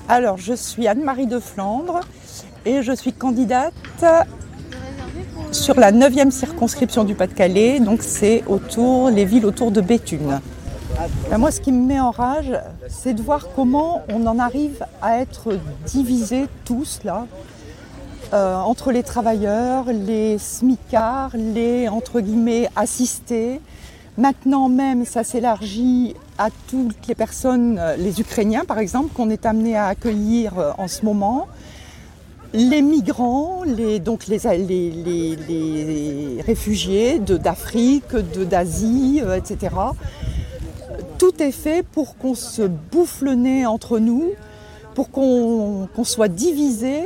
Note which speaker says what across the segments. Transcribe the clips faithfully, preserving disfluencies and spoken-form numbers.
Speaker 1: Alors, je suis Anne-Marie de Flandre et je suis candidate sur la neuvième circonscription du Pas-de-Calais, donc c'est autour, les villes autour de Béthune. Ben moi, ce qui me met en rage, c'est de voir comment on en arrive à être divisés tous, là, euh, entre les travailleurs, les smicards, les, entre guillemets, assistés. Maintenant même, ça s'élargit à toutes les personnes, les Ukrainiens par exemple, qu'on est amené à accueillir en ce moment. Les migrants, les, donc les, les, les, les réfugiés de, d'Afrique, de, d'Asie, euh, et cetera. Tout est fait pour qu'on se bouffe le nez entre nous, pour qu'on, qu'on soit divisés.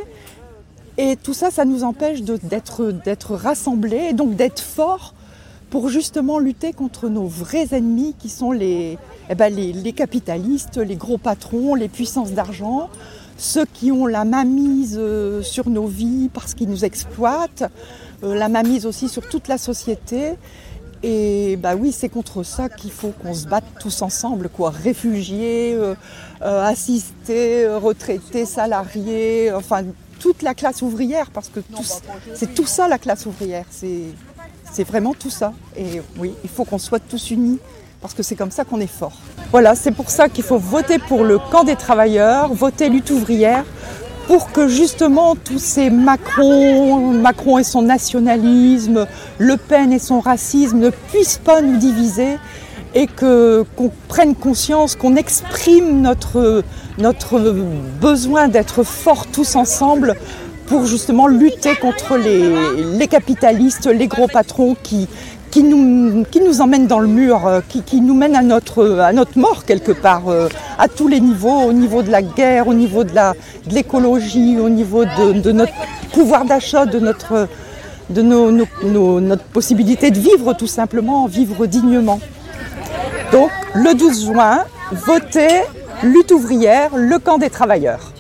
Speaker 1: Et tout ça, ça nous empêche de, d'être, d'être rassemblés et donc d'être forts pour justement lutter contre nos vrais ennemis qui sont les, eh ben les, les capitalistes, les gros patrons, les puissances d'argent, ceux qui ont la mainmise sur nos vies parce qu'ils nous exploitent, euh, la mainmise aussi sur toute la société. Et bah oui, c'est contre ça qu'il faut qu'on se batte tous ensemble, quoi. Réfugiés, euh, euh, assistés, retraités, salariés, enfin toute la classe ouvrière, parce que tout, c'est tout ça la classe ouvrière, c'est, c'est vraiment tout ça. Et oui, il faut qu'on soit tous unis, parce que c'est comme ça qu'on est fort. Voilà, c'est pour ça qu'il faut voter pour le camp des travailleurs, voter lutte ouvrière, pour que justement tous ces Macron, Macron et son nationalisme, Le Pen et son racisme ne puissent pas nous diviser et que, qu'on prenne conscience, qu'on exprime notre, notre besoin d'être forts tous ensemble pour justement lutter contre les, les capitalistes, les gros patrons qui, qui, nous, qui nous emmènent dans le mur, qui, qui nous mènent à notre, à notre mort quelque part, à tous les niveaux, au niveau de la guerre, au niveau de, la, de l'écologie, au niveau de, de notre pouvoir d'achat, de notre, de nos, nos, nos, notre possibilité de vivre tout simplement, vivre dignement. Donc le douze juin, votez lutte ouvrière, le camp des travailleurs.